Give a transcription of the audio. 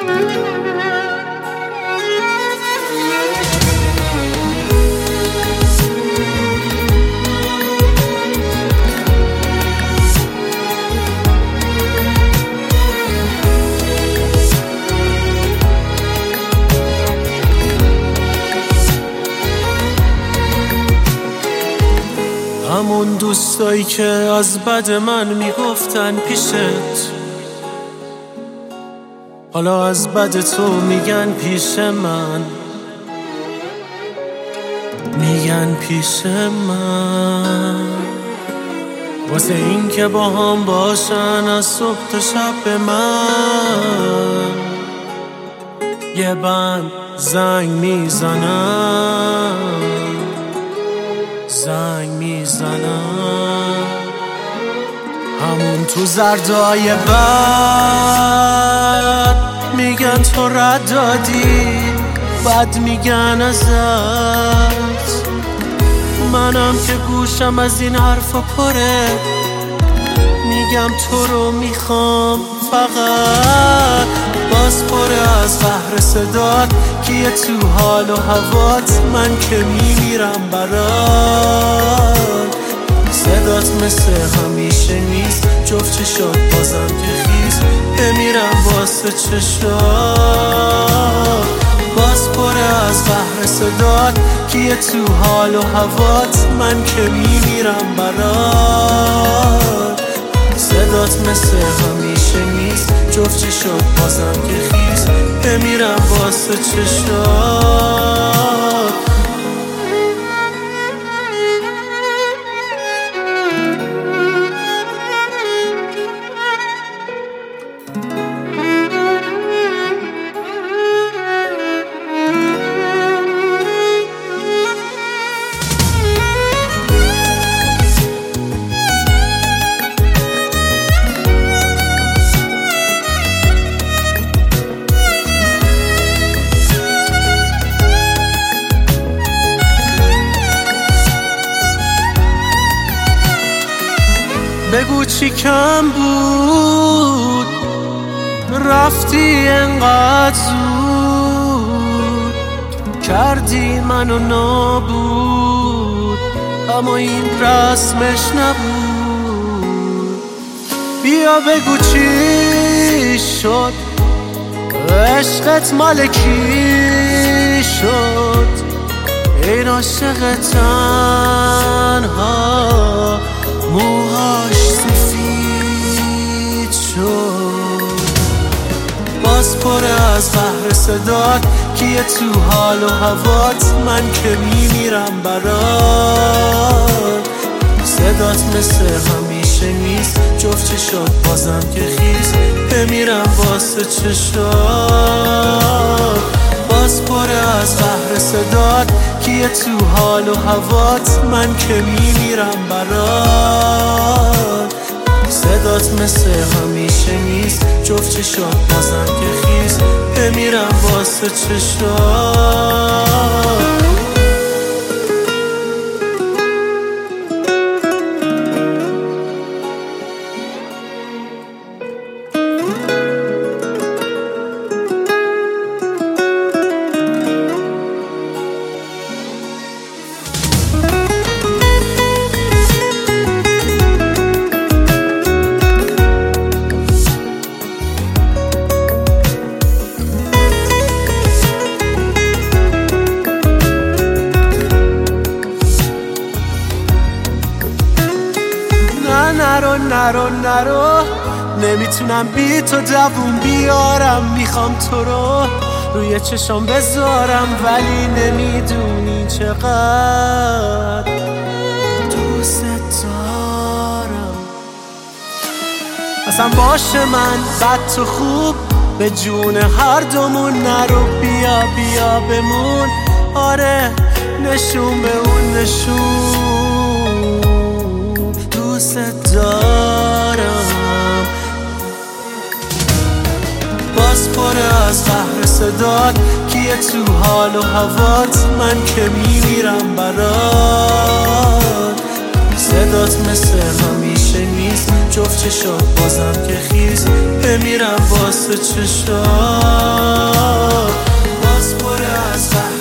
همون دوستایی که از بد من میگفتن پیشت، حالا از بد تو میگن پیش من، میگن پیش من. واسه این که با هم باشن از صبح تا شب به من یه بند زنگ میزنن، زنگ میزنن. همون تو زردای بد میگن تو رد دادی، بد میگن ازت. منم که گوشم از این حرفا پره، میگم تو رو میخوام فقط. باز پره از قهر صدات کیه تو حال و هوات، من که میمیرم برات. صدات مثل همیشه نیست، جفت چشات بازم که خیز، بمیرم واسه چشات. باز پره از قهر صدات کیه تو حال و هوات، من که میمیرم برات. صدات مثل همیشه نیست، جفت چشات بازم که خیز، بمیرم واسه چشات. بگو چی کم بود رفتی انقدر زود، کردی منو نابود، اما این رسمش نبود. بیا بگو چی شد، عشقت مال کی شد، این عاشق تنها موهاش سفید شد. باز پره از قهر صدات کیه تو حال و هوات، من که میمیرم برات. صدات مثل همیشه نیست، جفت چشات بازم که خیز، بمیرم واسه چشات. باز پره از قهر صدات کیه تو حال و هوات، من که میمیرم برات. صدات مثل همیشه نیست، جفت چشات بازم که خیز، بمیرم واسه چشات. نرو نمیتونم بی تو دووم بیارم، میخوام تو رو روی چشام بذارم، ولی نمیدونی چقدر دوست دارم. اصلا باشه من بد تو خوب، به جون هر دومون نرو، بیا بیا بمون. آره نشون به اون نشون، دوست دارم. باز پره از قهر صدات کیه تو حال و هوات، من که میمیرم برات. صدات مثل همیشه نیست، جفت چشات بازم که خیز، بمیرم واسه چشات باز پره از